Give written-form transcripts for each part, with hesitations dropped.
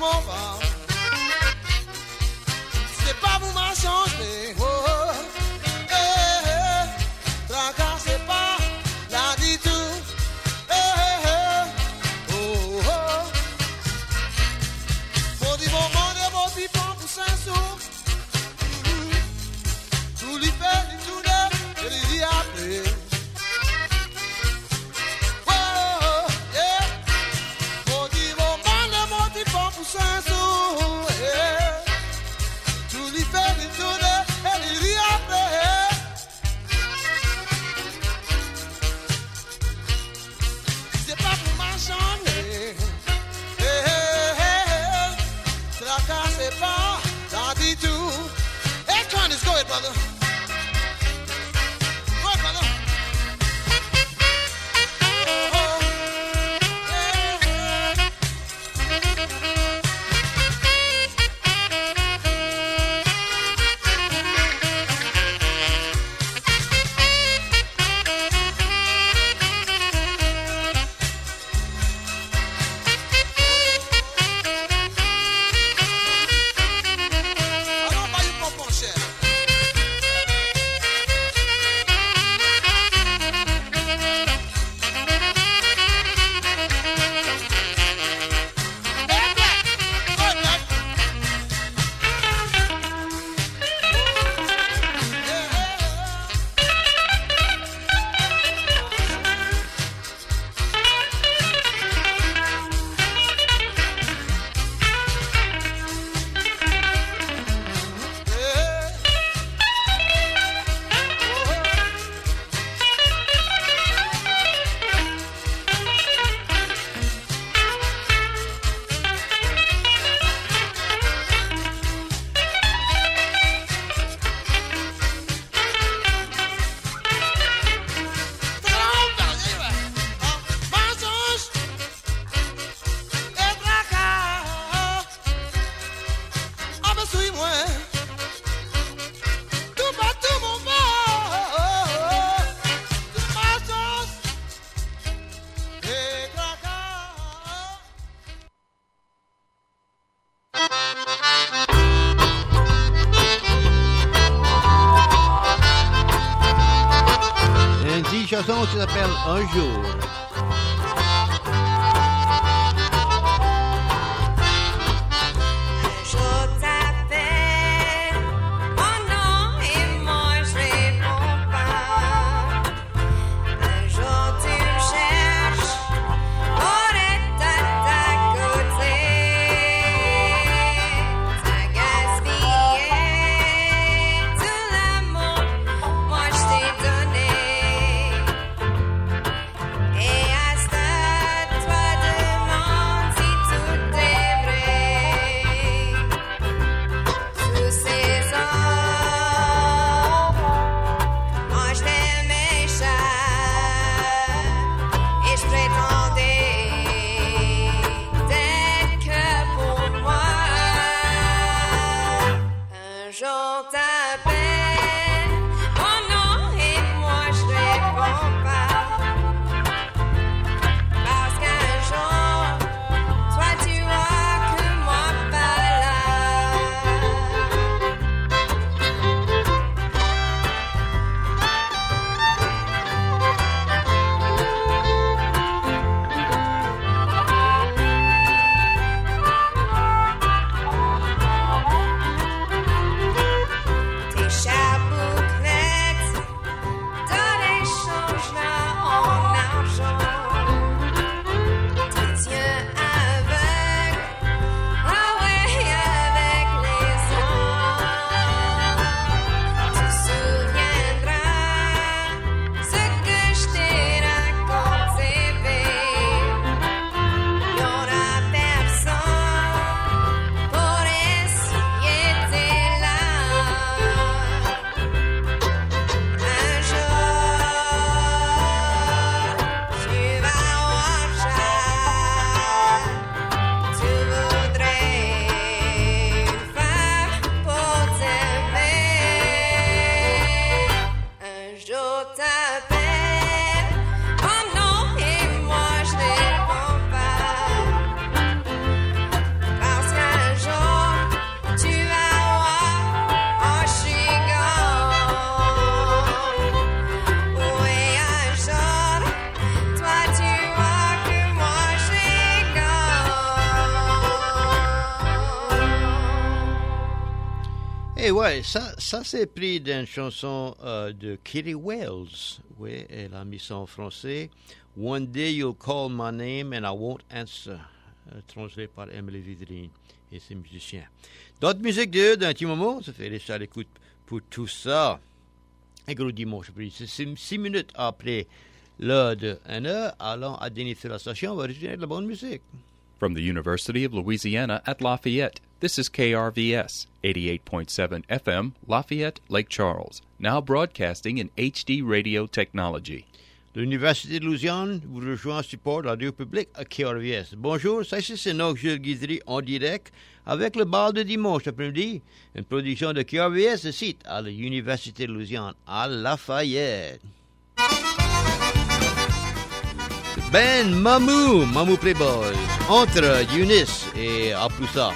m'en va. C'est pas vous m'a changé. Oh, oh. Tracas, c'est pas la dit tout. Oh, oh. Faut dire mon monde et mon pipon pour 5 sous. Tout lui fait du tout de, et lui dit après. Go ahead, brother. Go ahead, brother. Chanson qui s'appelle Un jour. Hey Et ouais, ça c'est pris d'une chanson de Kitty Wells. Oui, elle a mis ça en français. One day you'll call my name and I won't answer. Translé par Emily Vidrine et ses musiciens. D'autres musiques d'eux d'un petit moment, ça fait laisser à l'écoute pour tout ça. Un gros dimanche, c'est 6 minutes après l'heure de 1 heure, allant à dîner sur la station, on va résumer de la bonne musique. From the University of Louisiana at Lafayette, this is KRVS, 88.7 FM, Lafayette, Lake Charles, now broadcasting in HD radio technology. L'Université de Louisiane vous rejoint en support de la radio publique à KRVS. Bonjour, ça ici c'est Nox Jules Guidry en direct avec le bal de dimanche après-midi, une production de KRVS, le site à l'Université de Louisiane à Lafayette. Ben Mamou Playboys, entre Eunice et Aploussas.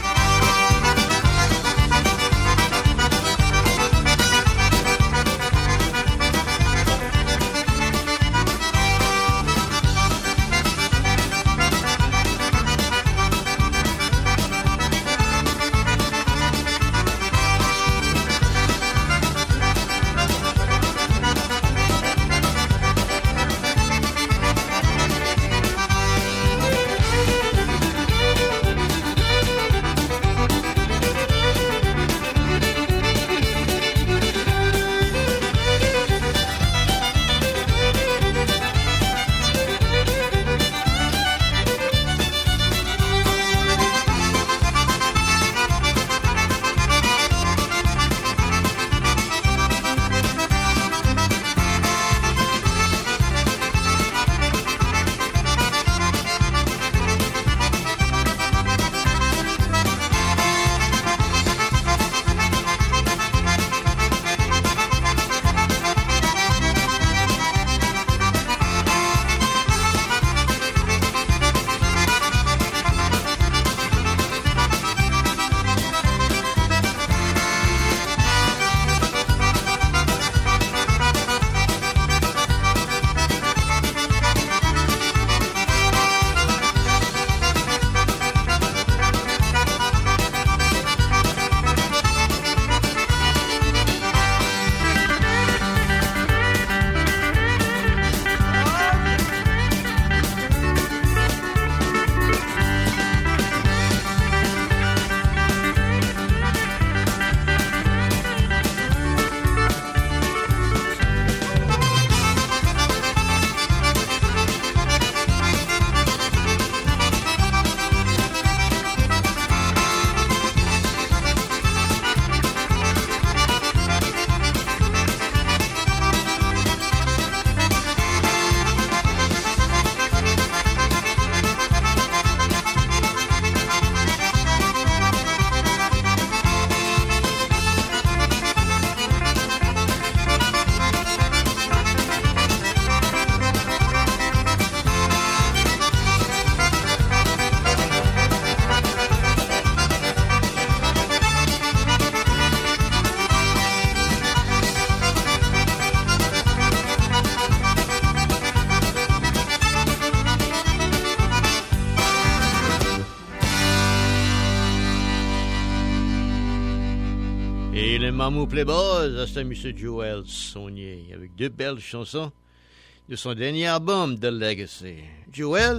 Mamou Playboys, c'est M. Joel Saunier, avec 2 belles chansons de son dernier album, The Legacy. Joel?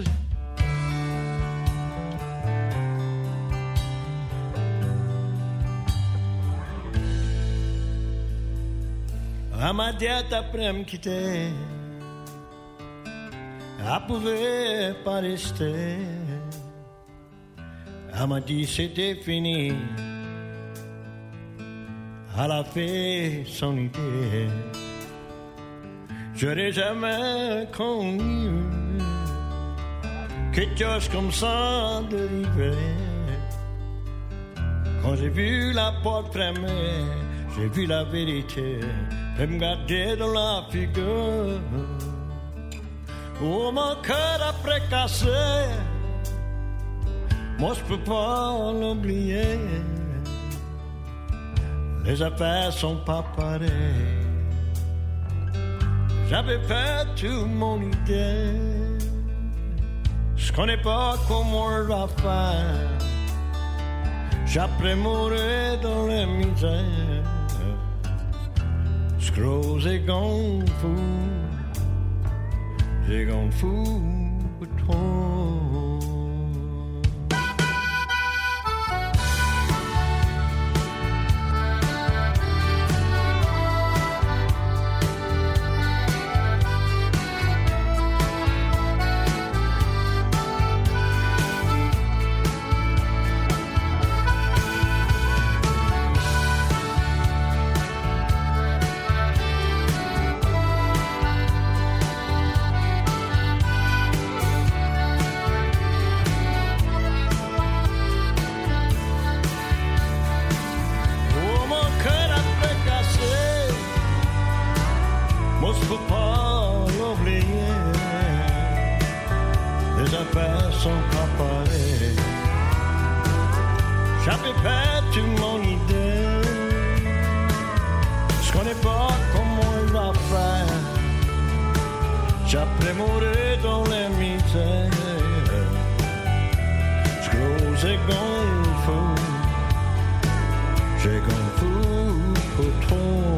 Elle m'a dit après me quitter, elle pouvait pas rester. Elle m'a dit c'était fini. Elle a fait son idée. J'aurais jamais connu quelque chose comme ça d'arriver. Quand j'ai vu la porte fermée, j'ai vu la vérité. Elle me gardait dans la figure. Oh, mon cœur après cassé, moi je peux pas l'oublier. Les affaires sont pas pareilles. J'avais fait toute mon idée. Je connais pas comment on va faire. j'apprends mourir dans les misères. Scrolls est gone fou, j'ai gone fou pour toi. J'avais perdu mon idée, je connais pas comment il va faire. J'apprends mourir dans les misères, je grosse et gonfle, j'ai gonfle pour toi.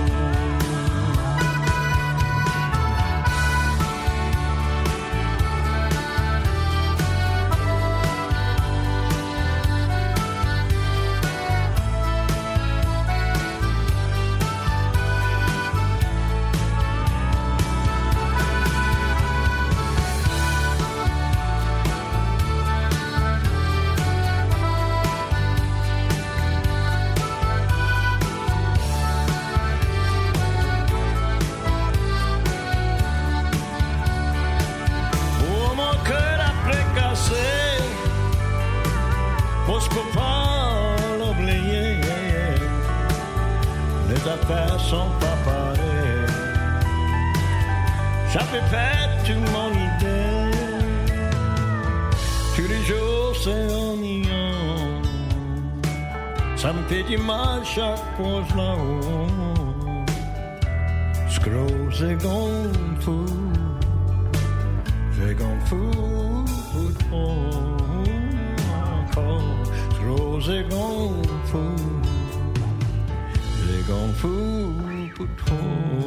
Je peux pas l'oublier, les affaires sont pas pareilles. J'avais perdu mon idée, tous les jours c'est ennuyant. Ça me fait du mal chaque fois je la vois. Scroll c'est gonfou, j'ai gonfou pour toi. Rose est gonfou, j'ai gonfou pour toi.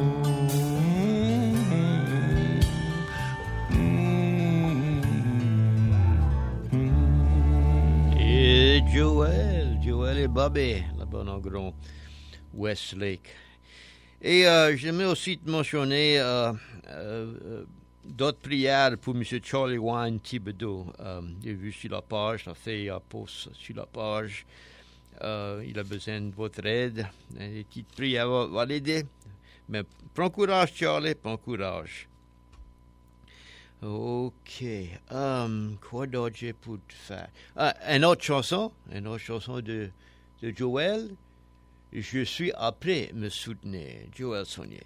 Et Joel et Bobby, là-bas dans Grand Westlake. Et j'aimerais aussi te mentionner d'autres prières pour M. Charlie Wine Thibodeau. J'ai vu sur la page, il a fait un post sur la page. Il a besoin de votre aide. Les petites prières vont l'aider. Mais prends courage, Charlie, prends courage. OK. Quoi d'autre j'ai pour te faire? Une autre chanson de Joel. Je suis après me soutenir. Joel Sonnier.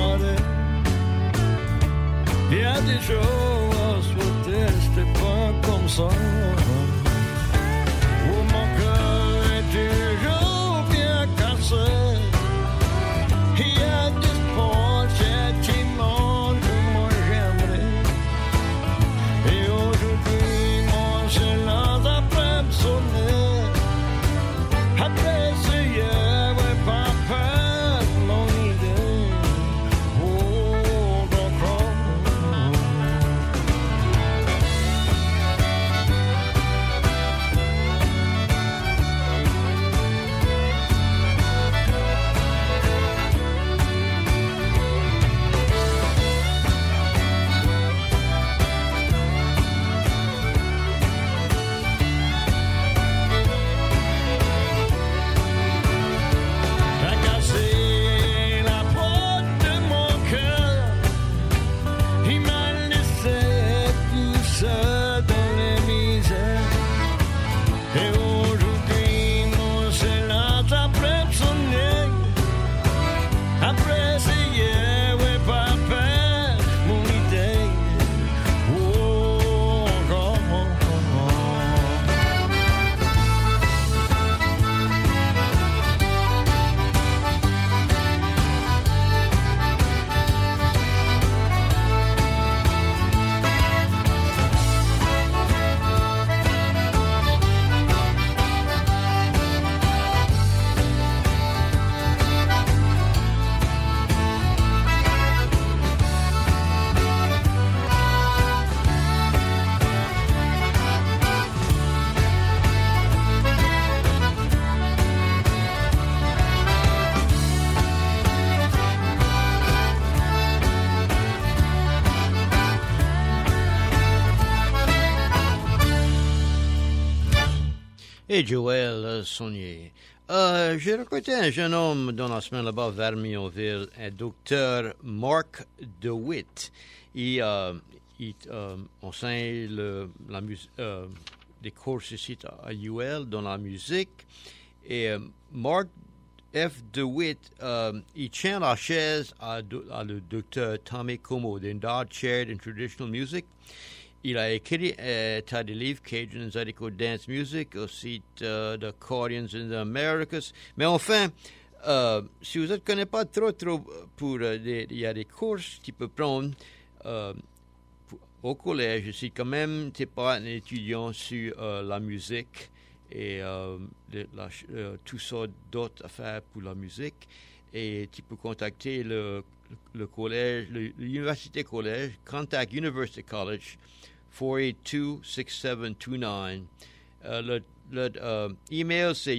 parler. Il y a des jours à souhaiter, c'était pas comme ça. Oh, mon cœur est toujours bien cassé. Il y a des sports qui montrent que moi j'aimerais. Et aujourd'hui, mon silence après me sonner. Après ce hier, ouais, pas peur, mon idée. Oh, d'accord. T'as cassé la porte de mon cœur. Il m'a laissé tout seul dans les misères. Et aujourd'hui, mon silence après me sonner. Après c'est hier, ouais, papa, mon idée. Oh, encore. Et Joël Saunier. J'ai rencontré un jeune homme dans la semaine là-bas vers Millonville, un docteur Mark DeWitt. Il enseigne des cours ici à UL dans la musique. Et Mark F. DeWitt, il tient la chaise à le docteur Tommy Como, the endowed chair in traditional music. Il a écrit un tas de livres, Cajun and Zydeco Dance Music, aussi The Accordions in the Americas. Mais enfin, si vous ne connaissez pas trop il y a des courses que tu peux prendre au collège. Si quand même tu n'es pas un étudiant sur la musique et tout ça d'autres affaires pour la musique, et tu peux contacter le collège, l'université collège, contact University College, 482-6729. Le email, c'est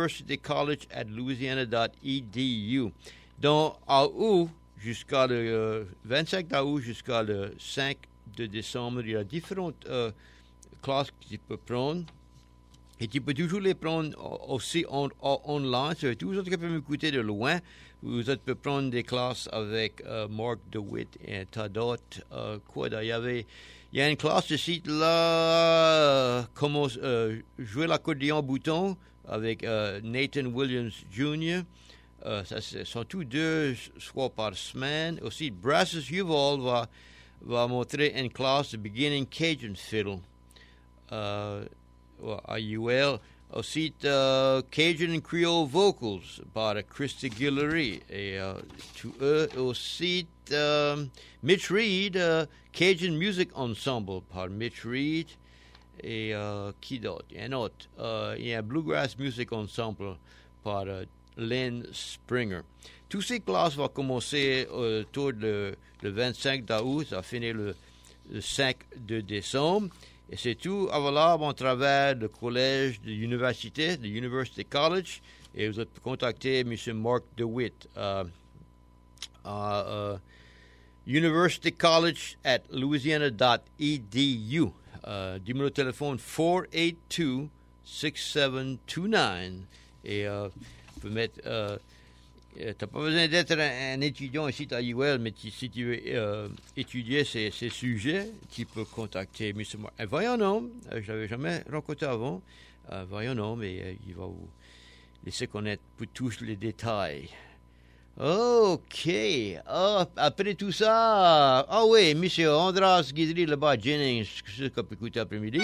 universitycollege@louisiana.edu. Donc, à août, jusqu'à le 25 août jusqu'à le 5 de décembre, il y a différentes classes que tu peux prendre. Et tu peux toujours les prendre aussi online. C'est toujours que tu peux m'écouter de loin. Vous pouvez prendre des classes avec Mark DeWitt et un tas d'autres. Il y a une classe ici, là, comment jouer l'accordéon bouton avec Nathan Williams Jr. Ça sont tous 2 soirs par semaine. Aussi, Brassus Uval va montrer une classe de beginning Cajun fiddle à UL. Aussi, Cajun and Creole Vocals par Christy Guillory. Et aussi, Mitch Reed, Cajun Music Ensemble par Mitch Reed. Et qui d'autre? Il y a un autre. Il y a Bluegrass Music Ensemble par Lynn Springer. Toutes ces classes vont commencer autour le 25 août, ça finit le 5 de décembre. Et c'est tout available en travers le collège de l'université, de University College. Et vous pouvez contacter M. Mark DeWitt à universitycollege@louisiana.edu. Numéro de téléphone 482-6729. Et vous pouvez mettre... tu n'as pas besoin d'être un étudiant ici à UL, mais si tu veux étudier ces sujets, tu peux contacter M. Mark. Voyons un homme, je ne l'avais jamais rencontré avant. Voyons un homme et il va vous laisser connaître pour tous les détails. OK. Ah, après tout ça, ah oui, monsieur Andras Guidry, là-bas, Jennings, c'est ce qu'on peut écouter après-midi.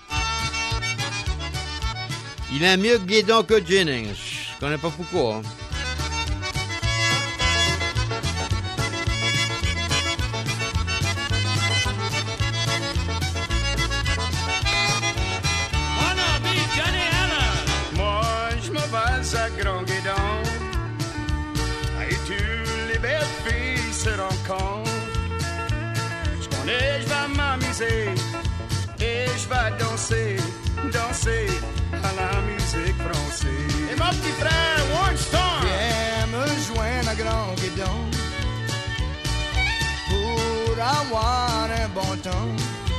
Il aime mieux Guédon que Jennings. Je connais pas pourquoi. Moi, je m'avance à Grand Guédon. Et tous les belles filles se rencontrent. Je connais, je vais m'amuser. Et je vais danser, danser à la musique française. Et mon petit frère, One Storm, viens me joindre à Grand Guédon pour avoir un bon temps.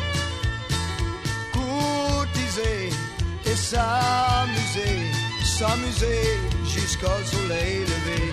Courtiser et s'amuser, s'amuser jusqu'au soleil levé.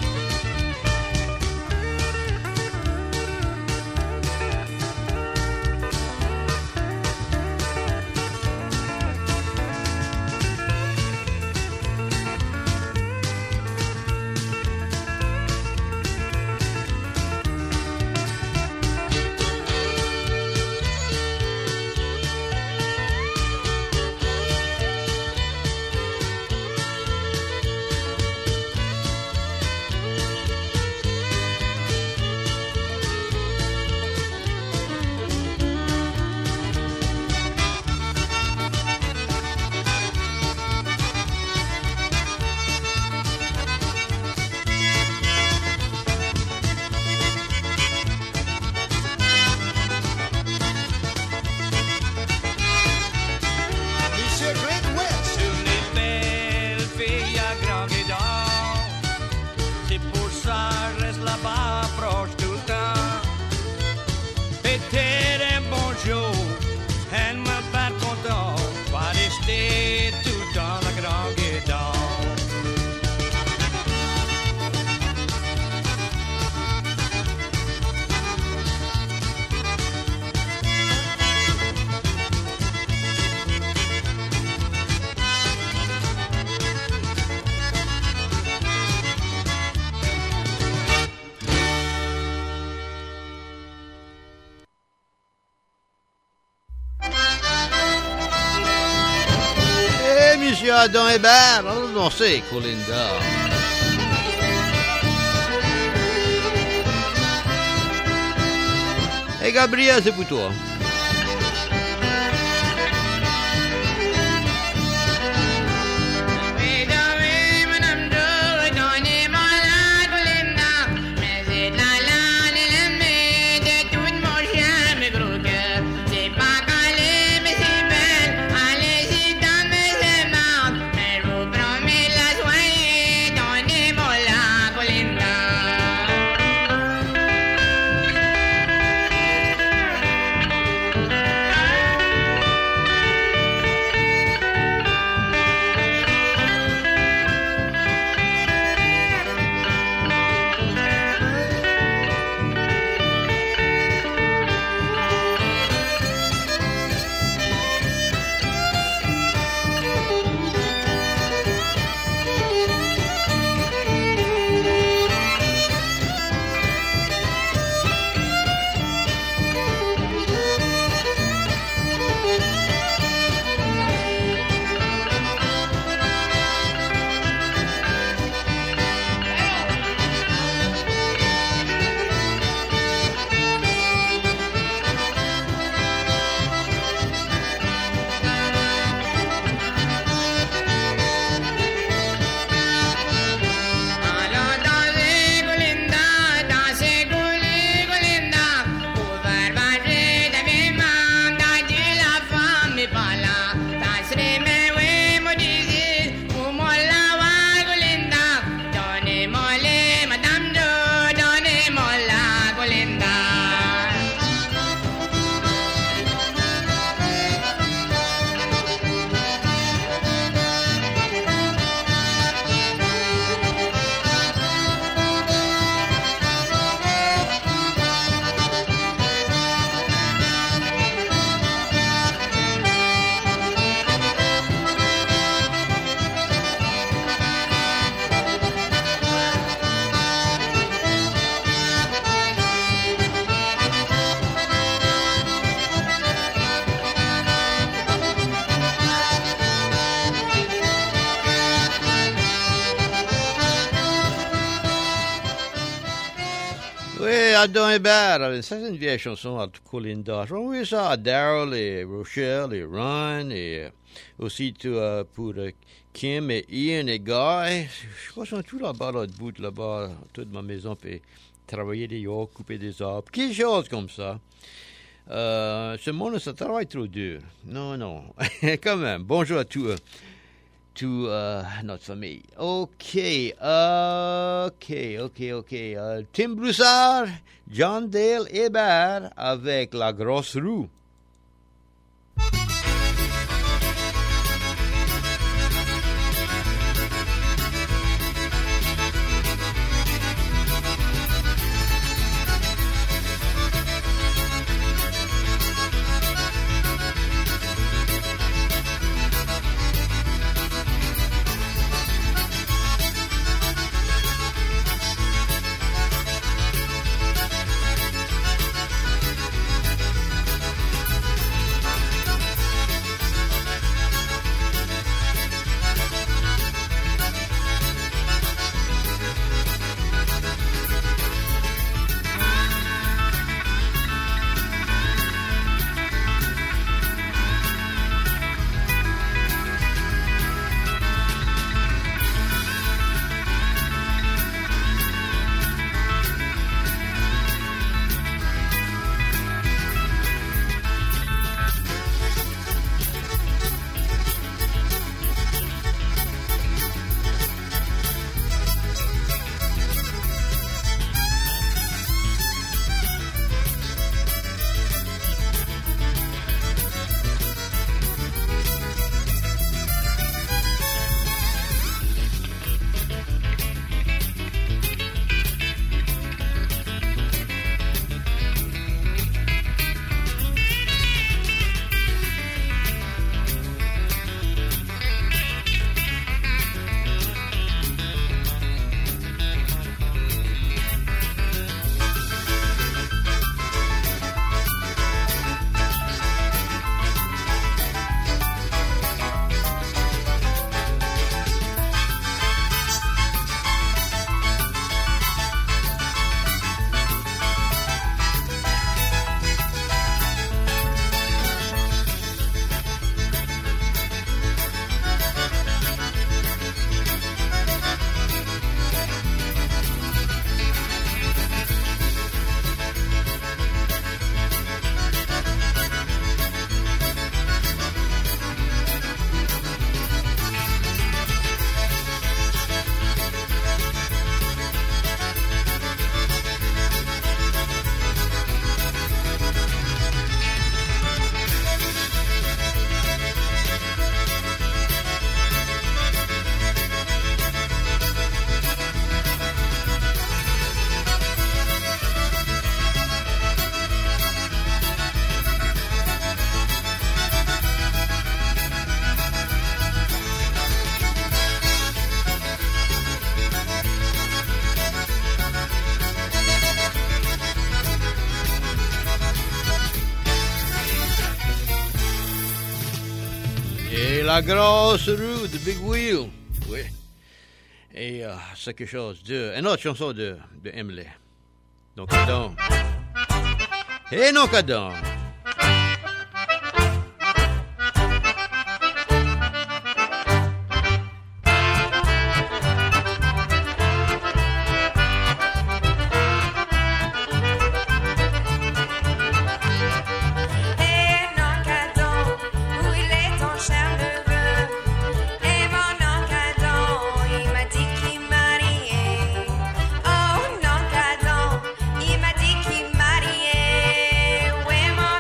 Monsieur Adam Hébert, allons danser, Colinda. Et Gabriel, c'est pour toi. Cadon Hébert, ça c'est une vieille chanson à Colin Dosh. On voit ça à Daryl et Rochelle et Ron et aussi pour Kim et Ian et Guy. Je crois qu'ils sont tous là-bas, là, debout là-bas, toute ma maison, puis travailler des yeux, couper des arbres, quelque chose comme ça. Ce monde, ça travaille trop dur. Non. Quand même, bonjour à tous. Notre famille. OK. Tim Broussard, John Dale Hébert avec La Grosse Roue. La grosse roue, The Big Wheel. Oui. Et c'est quelque chose de... Une autre chanson de Emily. Donc, cadon. Et non, cadon. Oh, non, cadon, il m'a dit qu'il mariait. Oui, mon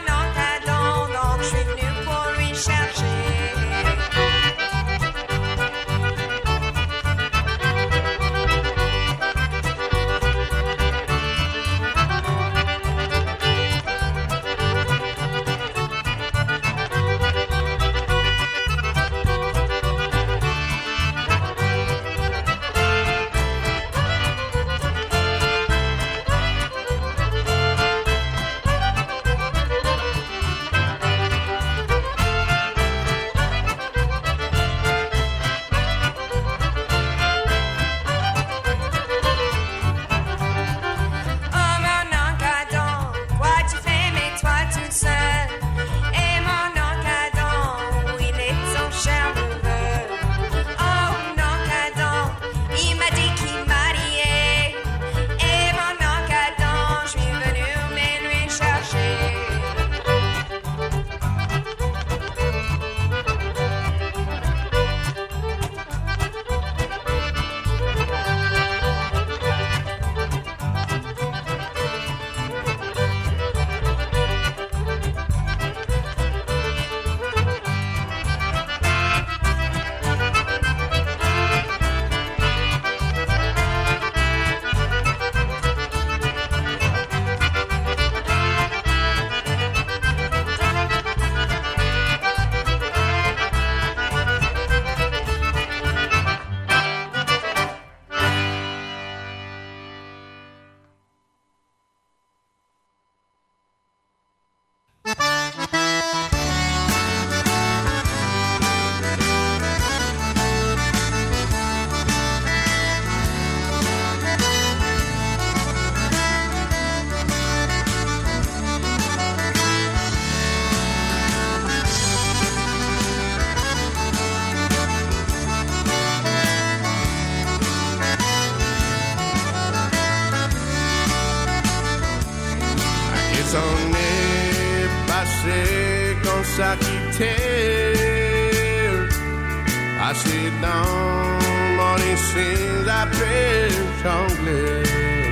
Les années passées comme ça quittait, assis dans mon ici après jongler.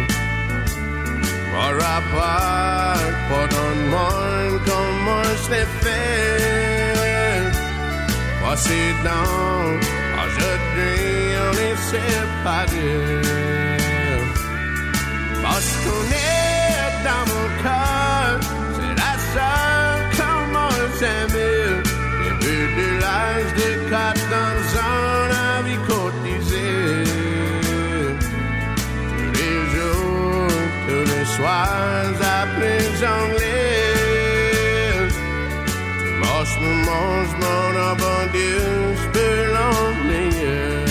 Pour rapport, pardonne-moi comment je l'ai fait. Voici donc, aujourd'hui on est séparés. Parce qu'on est dans mon cœur, c'est la seule comment j'aime. Depuis de l'âge de 14 ans, la vie cotisée. Tous les jours, tous les soirs, après j'enlève. Je mange mon abondance, je peux l'oublier.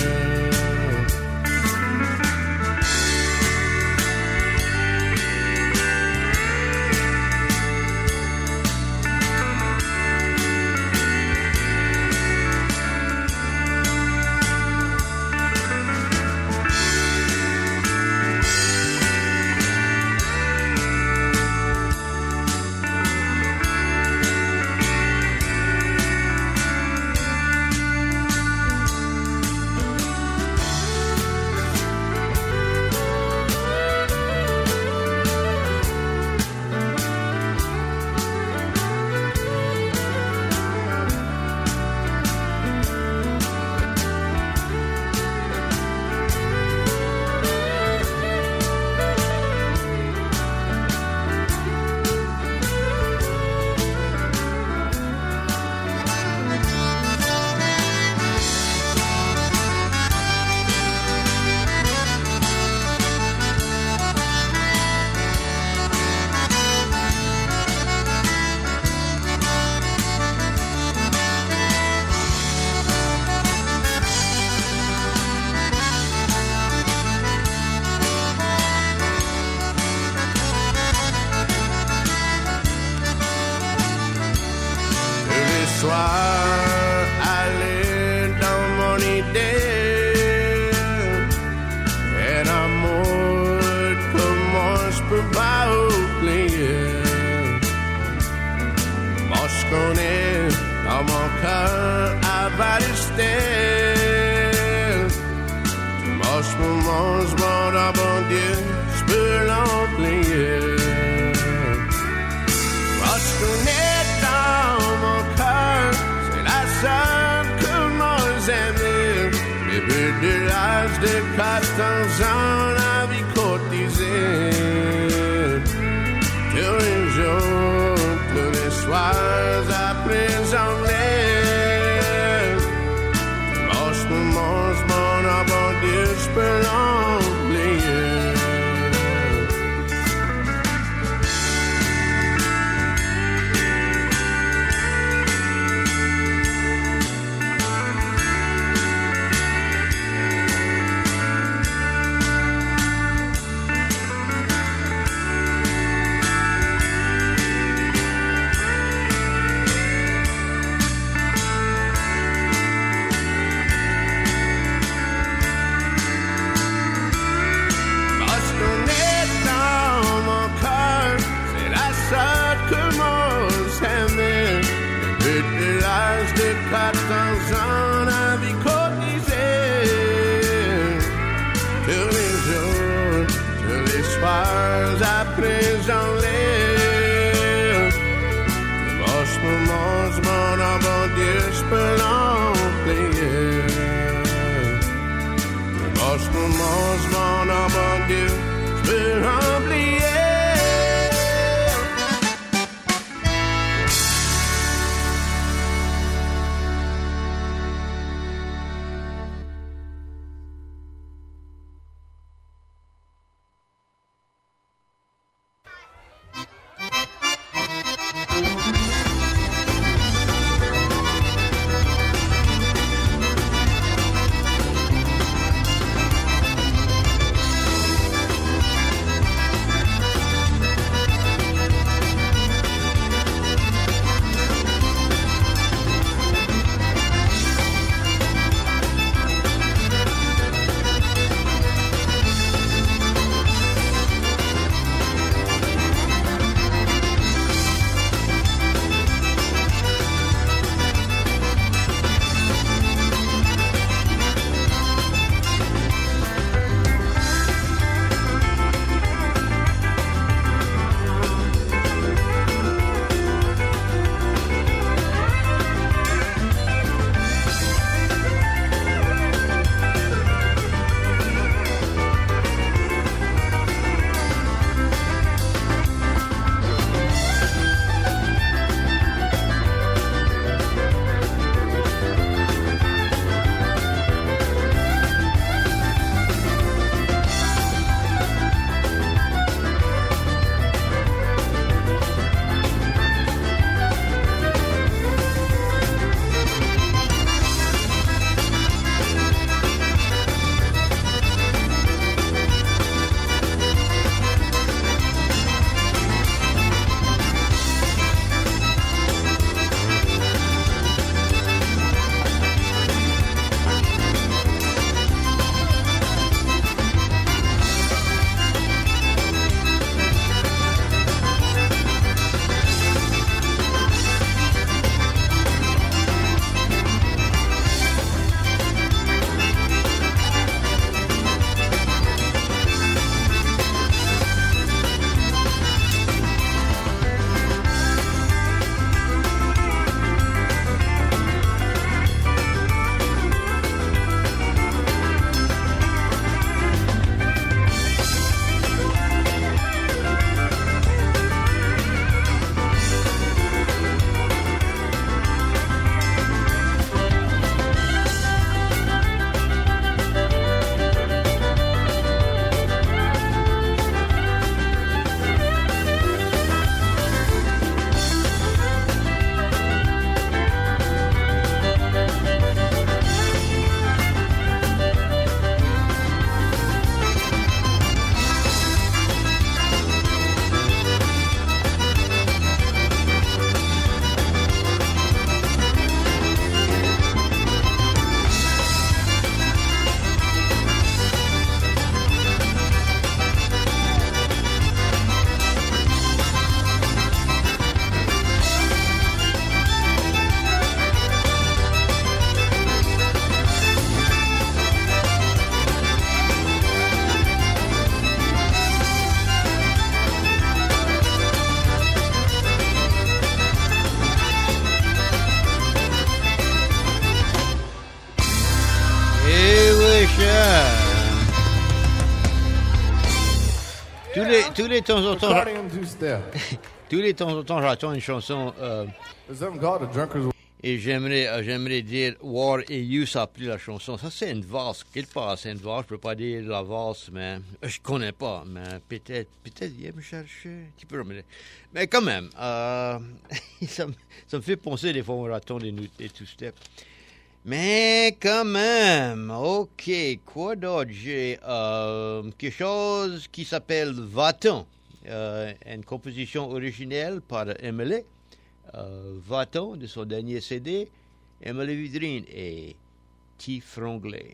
tous les temps en temps, Accordion two-step. tous les temps en temps, j'entends une chanson There's something called a drunkard's et j'aimerais dire War et You s'appelle la chanson. Ça c'est une valse. Quelque part c'est une valse. Je peux pas dire la valse, mais je connais pas. Mais peut-être il me chercher. Tu peux remettre. Mais quand même, ça me fait penser des fois on attend des two-step. Mais quand même, ok, quoi d'autre? J'ai quelque chose qui s'appelle Va-t'en, une composition originelle par Emily. Va-t'en de son dernier CD, Emily Vidrine et T. Franglais.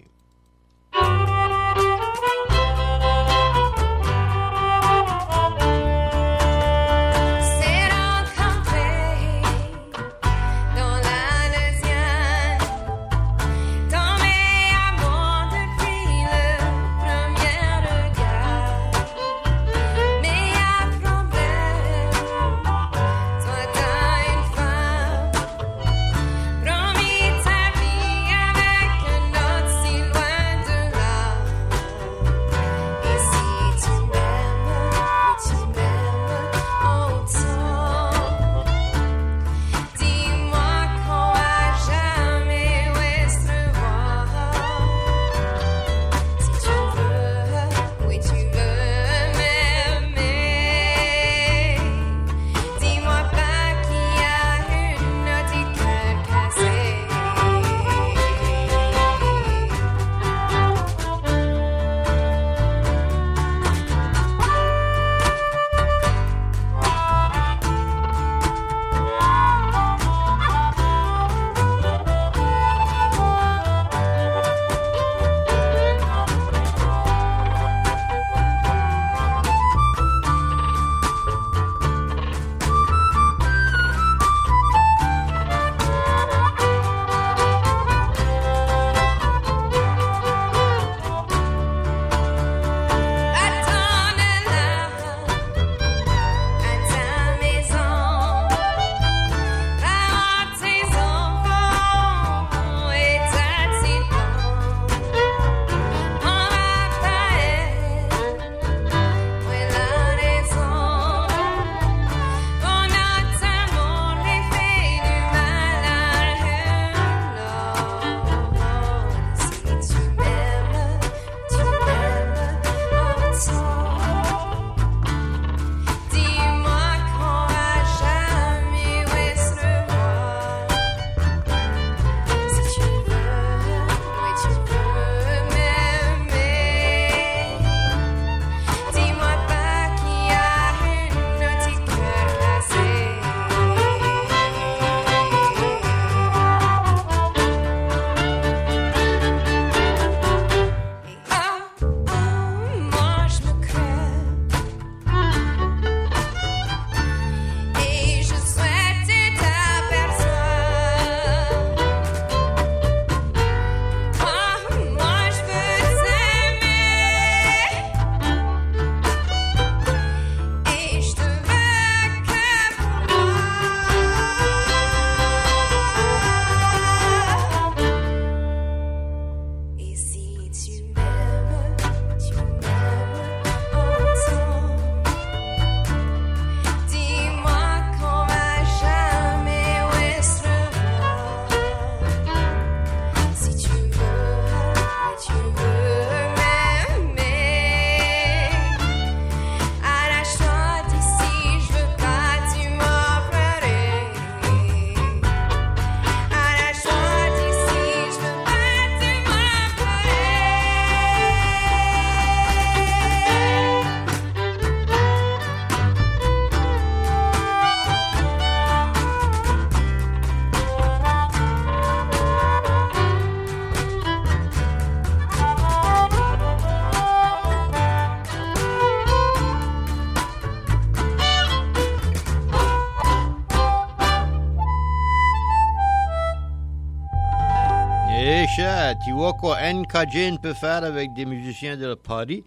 Tu vois quoi NKJN peut faire avec des musiciens de Paris?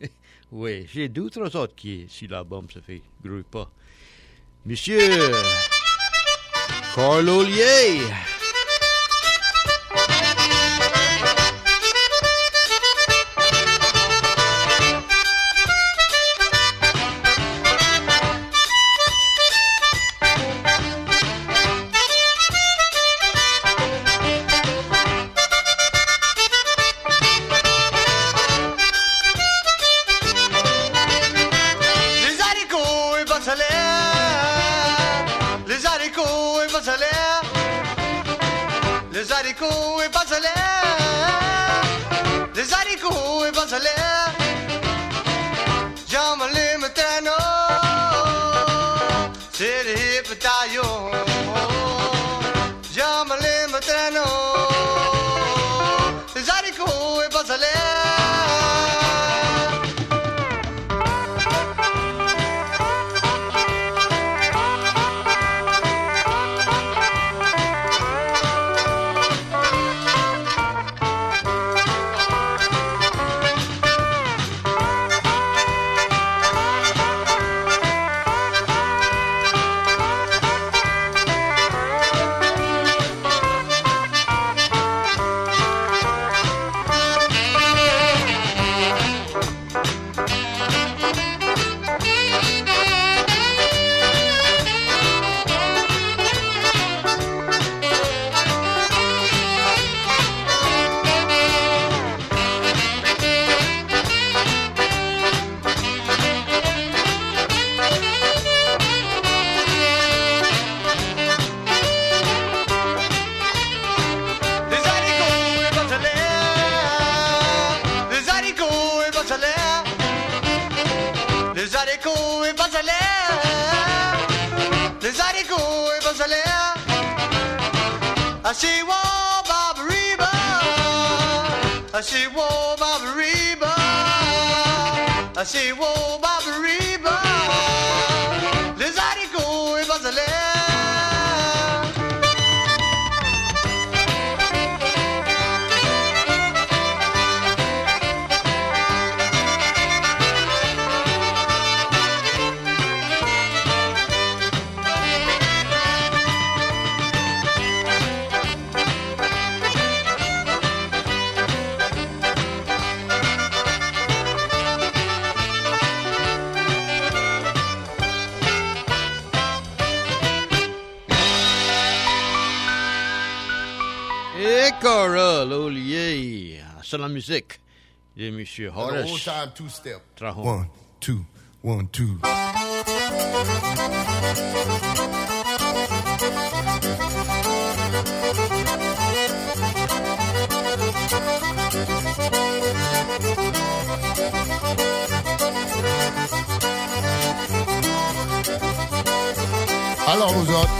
Oui, j'ai d'autres autres qui, si l'album se fait groupe pas. Monsieur Carl Ollier. haricots et pas salaire. Les haricots et pas salaire. Les haricots et pas salaire. Jamali matano. C'est les bataillons. Jamali matano. Les haricots et pas salaire. She wore Barbariba. She wore Barbariba. She wore Barbariba. Les haricots et basalaires. Coral Ollier, c'est la musique de Monsieur Horace. Old time two-step. Trajon. 1, 2, 1, 2. Alors vous autres.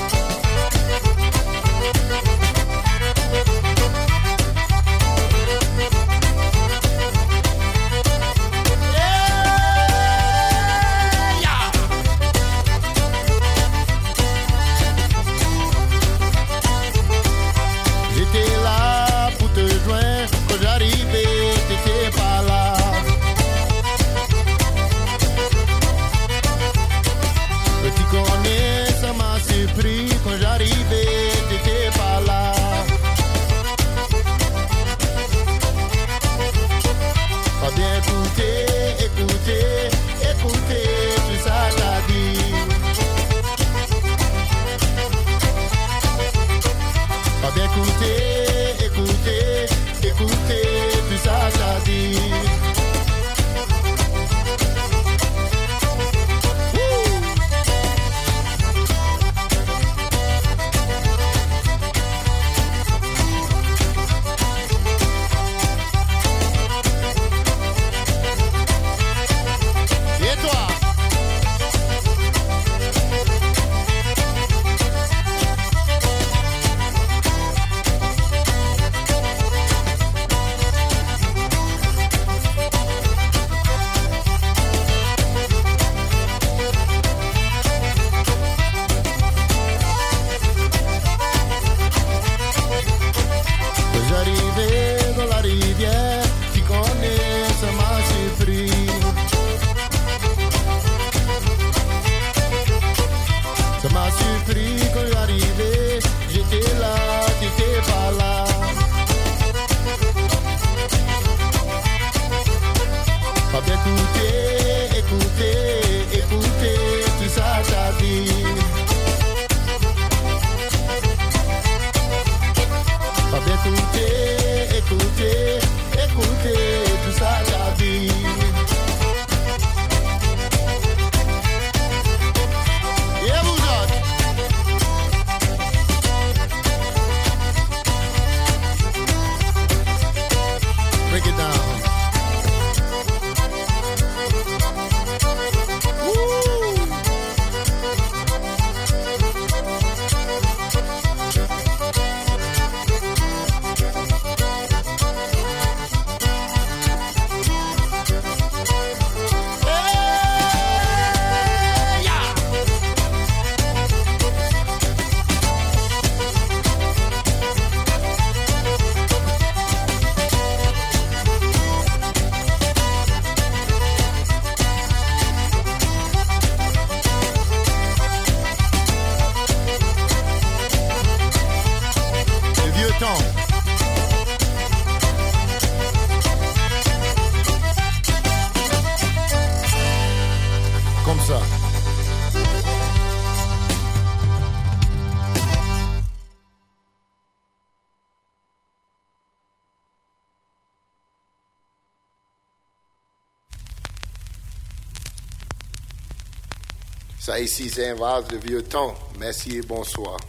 Ça ici, c'est un vase de vieux temps. Merci et bonsoir.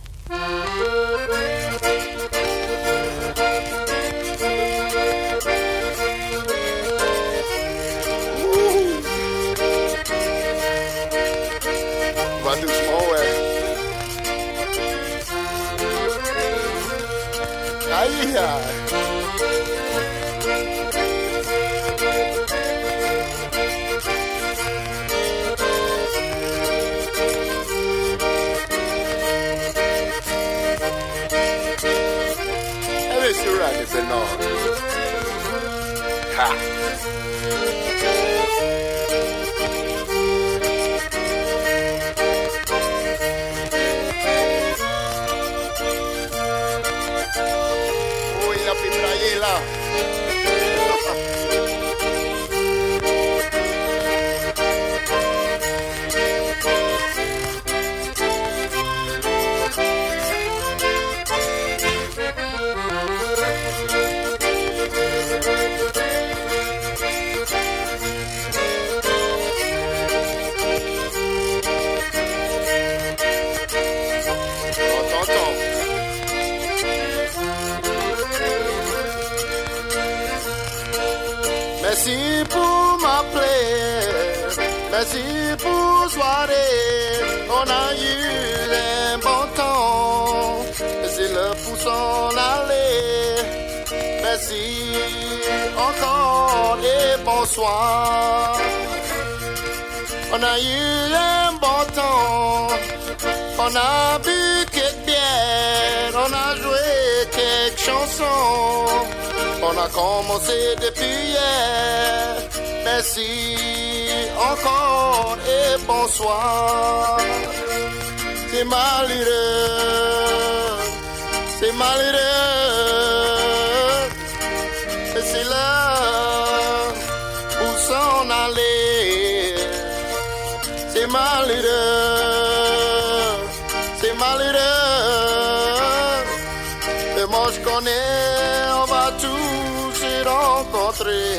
Va doucement, ouais. Aïe, aïe. You're right, it's enough. Ha! Oh, il a pétraillé là. Merci pour m'appeler, merci pour soirée, on a eu un bon temps, c'est le pour s'en aller, merci encore et bonsoir, on a eu un bon temps, on a bu quelques bières, on a joué quelques chansons. On a commencé depuis hier. Merci encore et bonsoir. C'est malheureux, c'est malheureux. Et c'est là où s'en aller. C'est malheureux, c'est malheureux. Et moi je connais, on va tous se rencontrer.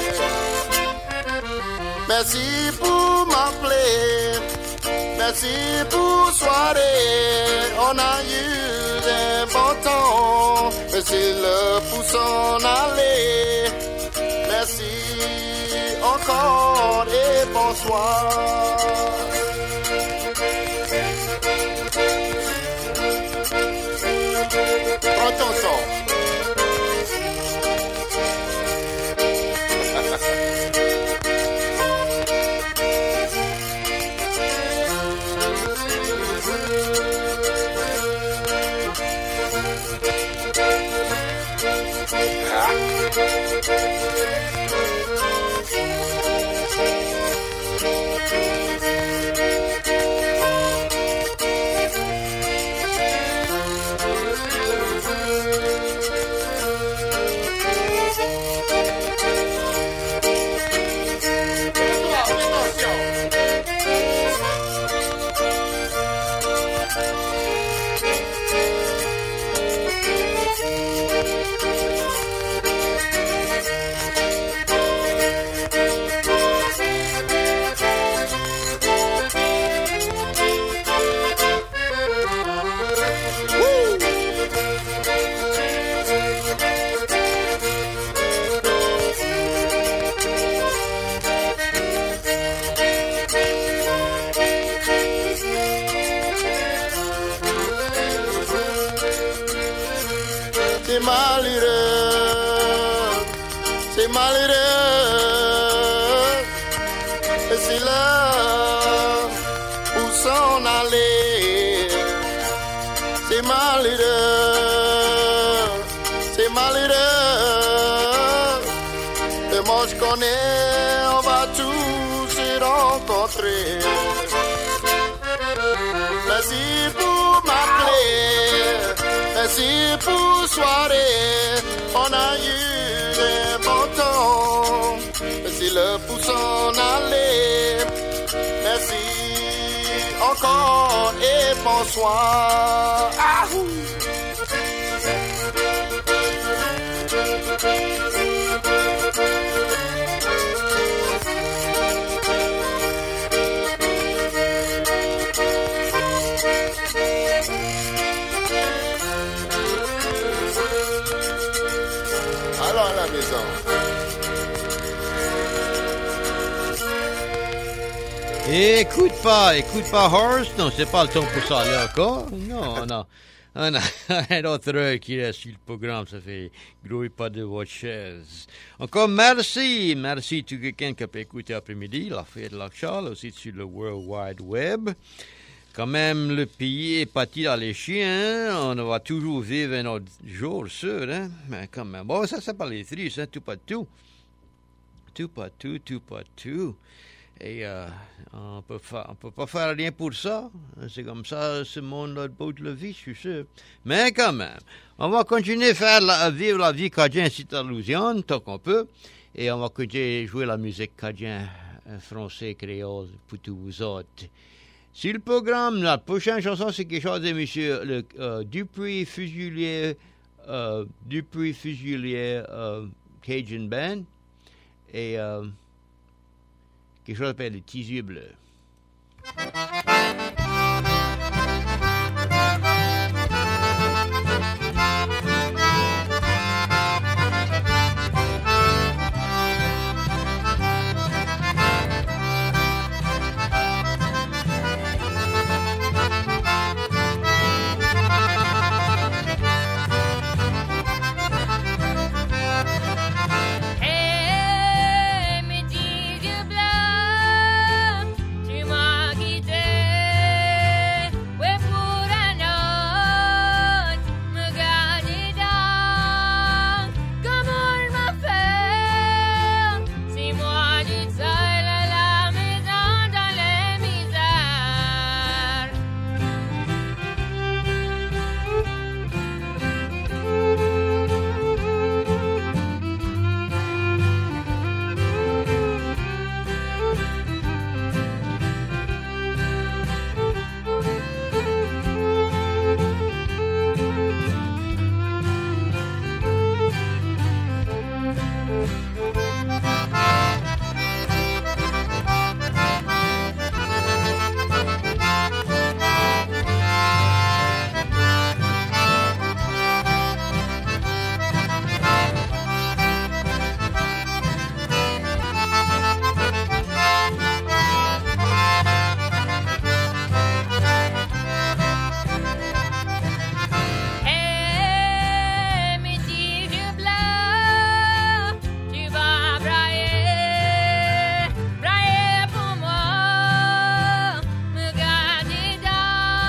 Merci pour m'appeler, merci pour soirée. On a eu un bon temps, mais c'est le pour s'en aller. Merci encore et bonsoir. Prends ton temps. C'est malheureux, c'est malheureux. Et c'est là où s'en aller. C'est malheureux, c'est malheureux. Et moi je connais, on va tous se rencontrer. Merci pour m'appeler, merci pour soirée. On a eu un bon temps, merci le pour s'en aller. Merci encore et bonsoir. Ahou! la maison. Écoute pas Horst, non, c'est pas le temps pour ça là encore. Non. On a un autre heure qui reste sur le programme, ça fait grouille pas de votre chaise. Encore merci tout quelqu'un qui a pu écouter après-midi, la fête de Lac-Charles, aussi sur le World Wide Web. Quand même, le pays est parti dans les chiens, on va toujours vivre un autre jour sûr, hein, mais quand même, bon, ça c'est pas les tristes, hein, tout pas tout. Et on peut pas faire rien pour ça. C'est comme ça, ce monde-là de beau de la vie, je suis sûr. Mais quand même, on va continuer à vivre la vie cajun ici à Louisiane, tant qu'on peut. Et on va continuer à jouer la musique cajun, français, créole, pour tous vous autres. Sur le programme, la prochaine chanson, c'est quelque chose de monsieur Dupuis-Fusilier Cajun Band. Et quelque chose appelle les petits yeux bleus.